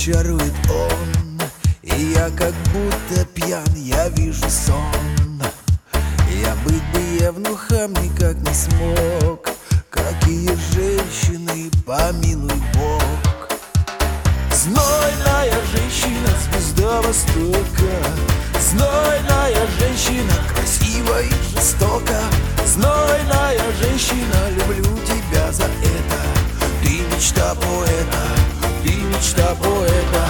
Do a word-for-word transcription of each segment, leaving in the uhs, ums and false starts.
чарует он, и я как будто пьян, я вижу сон. Я быть бы евнухом никак не смог. Какие женщины, помилуй Бог. Знойная женщина, звезда Востока. Знойная женщина, красива и жестока. Знойная женщина, люблю тебя за это. Ты мечта поэта, ты мечта поэта.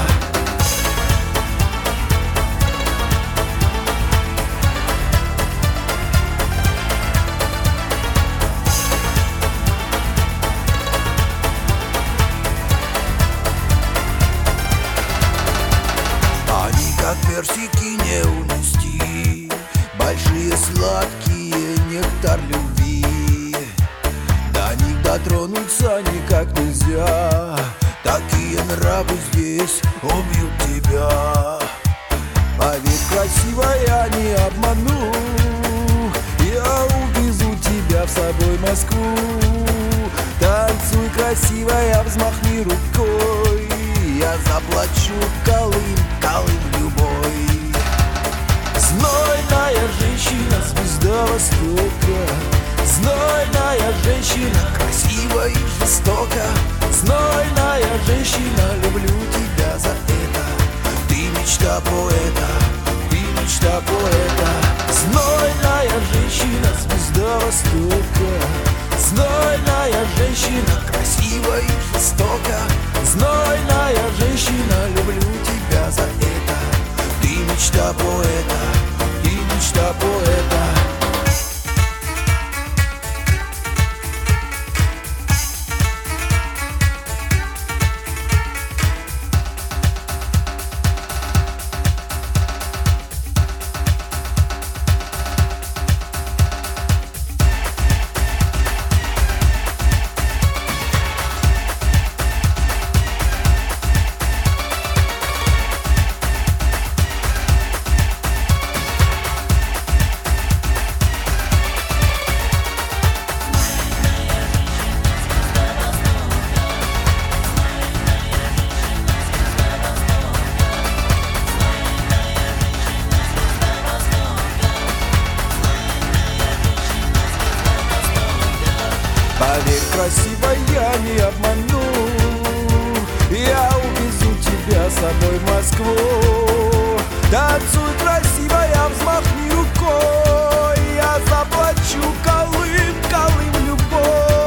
Они как персики не унести, большие сладкие, нектар любви. До них дотронуться никак нельзя, такие нравы здесь убьют тебя. Поверь, красивая, не обману, я увезу тебя в собой в Москву. Танцуй, красивая, взмахни рукой, я заплачу Колым, Колым любой. Знойная женщина, звезда Востока. Знойная женщина, красива и жестока. Знойная женщина, люблю тебя за это. Ты мечта поэта, ты мечта поэта. Знойная женщина, звезда Востока. Знойная женщина, красива и жестока. Знойная женщина, люблю тебя за это. Ты мечта поэта, ты мечта поэта. Поверь, красивая, не обману, я увезу тебя с собой в Москву. Танцуй, красивая, взмахни рукой, я заплачу Колым, Колым любой.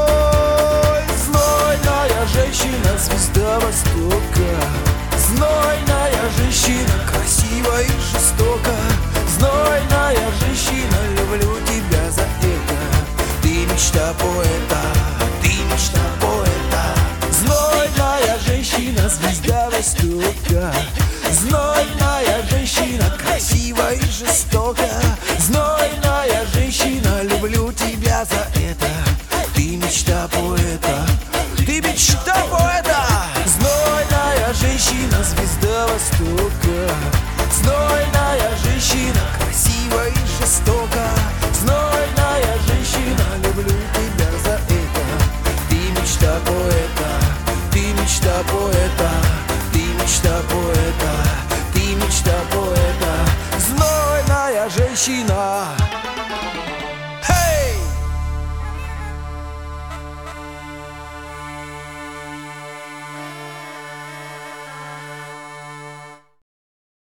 Знойная женщина, звезда Востока. Знойная женщина, красива и жестока. Знойная женщина, люблю тебя за это. Ты мечта поэта, ты мечта поэта. Знойная женщина, звезда Востока. Знойная женщина, красива и жестока. Знойная